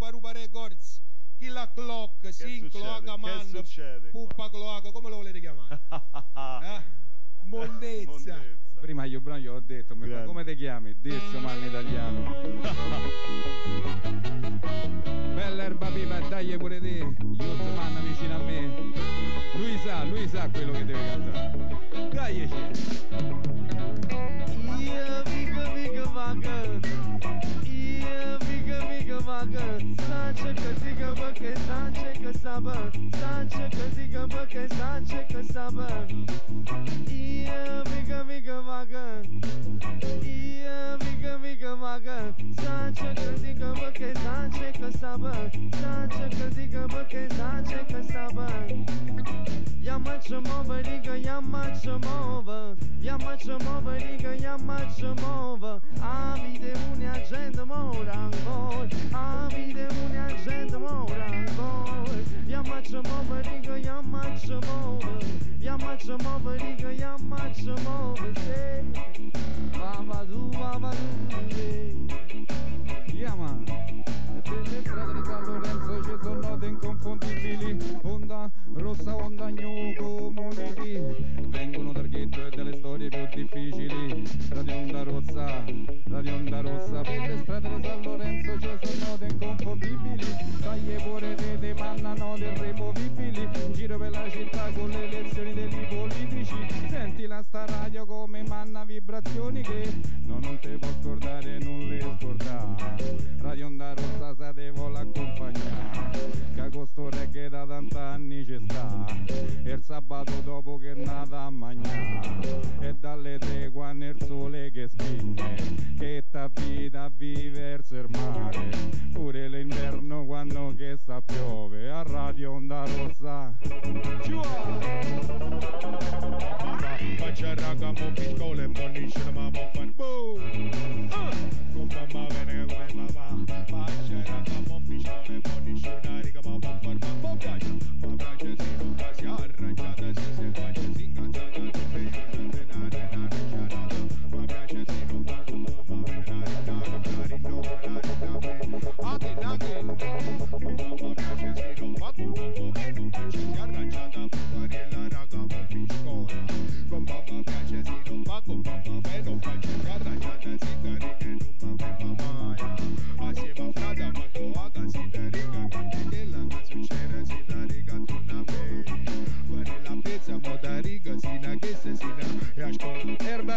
Rupa Records, Killa Clock, Sincloaca Man, Puppa Cloaca, come lo volete chiamare? Mondezza. Prima io ho detto, come ti chiami? Disso ma in italiano. Bella erba viva, dai pure te, Youth Man vicino a me. Lui sa quello che deve cantare. Dai c'è. Ia viga vaga. Ia viga vaga. Sanche que diga porque sanche que saba. Sanche que diga porque sanche que saba. Ia viga vaga. Ia viga vaga. Sanche que diga porque sanche que saba. Sanche que diga porque sanche que saba. Yamachamo diga yamachamo. Yamachamo diga yamachamo. Avide una agenda morangol. Avide una agenda morangol. Yamachamo diga yamachamo. Yamachamo diga yamachamo. Vavadu. Yama. Delle strade di San Lorenzo ci sono note inconfondibili. Onda rossa, onda new community. Vengono dal ghetto e dalle storie più difficili. Radio Onda Rossa. Per le strade di San Lorenzo ci sono note inconfondibili. Taglie pure te mannano dei removibili. In giro per la città con le lezioni degli politici. Senti la sta radio come manna vibrazioni che non te può scordare, non le scordare. Radio Onda Rossa sa te vuole accompagnare. Che questo reggae da tant'anni ci sta. E il sabato dopo che è nata a mangiare. E dalle 3 quando il sole che spinge. Che t'avvita a vivere verso il mare. Pure l'inverno quando che sta piove. A Radio Onda Rossa. Faccia raga mo piccole e monisce la mamma fan boom. Con mamma bene come mamma. Faccia raga mo piccole e monisce una riga mamma fan ma piace. Ma piace se non si arrangiata se si faccia si incazzata non mi ma piace se non va con mamma bene la riga non la riga mamma piace se non va con mamma bene non faccia si arrangiata per la raga mo piccole. Con mamma piace si non va con mamma bene non faccia si arrangiata si tari che non mi ferma mai. Assieme a frata ma coaga si tarica che la che succede si tarica torna a me. Fare la pezza mo da riga si na che se si na e a scuola. Erba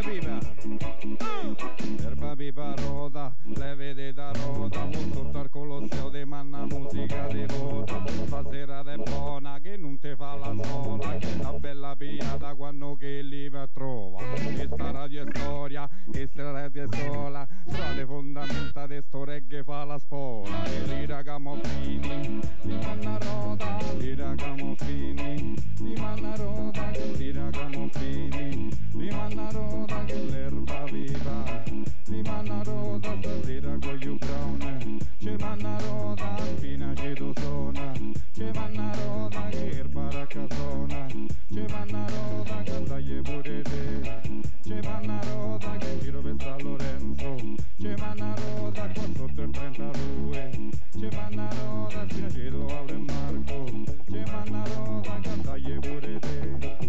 viva roda, le vede da roda. Sotto al Colosseo de manna musica devota. Stasera è buona che non te fa la sola. Che la bella piata quando che li va trova. Questa radio è storia, questa radio è sola. Tra le fondamenta de sto reggae fa la spola. E li ragamo fini, li manna roda. Li ragamo fini, li manna roda. Li ragamo fini, li manna roda. Che l'erba viva. Li manna roda stasera con you brown. C'è manna roda fino a suona. C'è manna roda che erba raccasona. C'è manna roda che taglie pure te. C'è manna roda che giro per San Lorenzo. C'è manna roda qua sotto il 32. C'è manna roda fino a Cedo Aure e Marco. C'è manna roda che taglie pure te.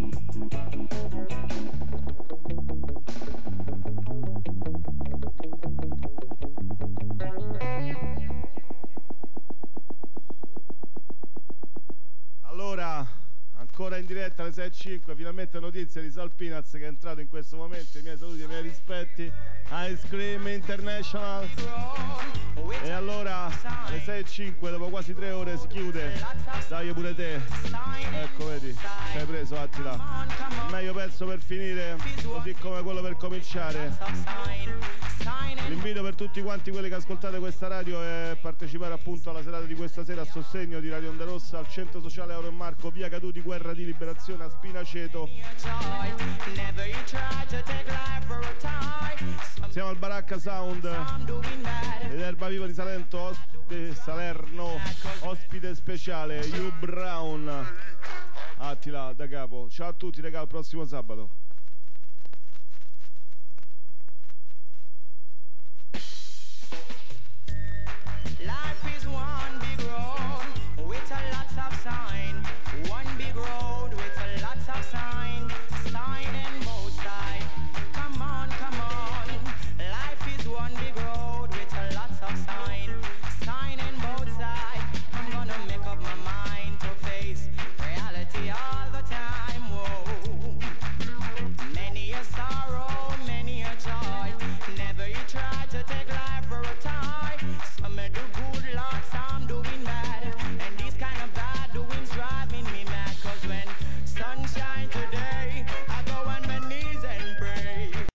Allora, ancora in diretta alle 6.05, finalmente notizie di Sal Peanuts che è entrato in questo momento. I miei saluti e i miei rispetti. Ice Cream International. E allora alle 6.05, dopo quasi 3 ore si chiude. Dai pure te. Ecco, vedi, ci hai preso, Attila. Il meglio pezzo per finire, così come quello per cominciare. L'invito per tutti quanti quelli che ascoltate questa radio è partecipare appunto alla serata di questa sera a sostegno di Radio Onda Rossa al Centro Sociale Auro e Marco, via Caduti, Guerra di Liberazione a Spinaceto. Siamo al Baracca Sound ed Erba Viva di Salento, Salerno, ospite speciale You Brown. Attila da capo. Ciao a tutti raga, al prossimo sabato. Life is one love sign. One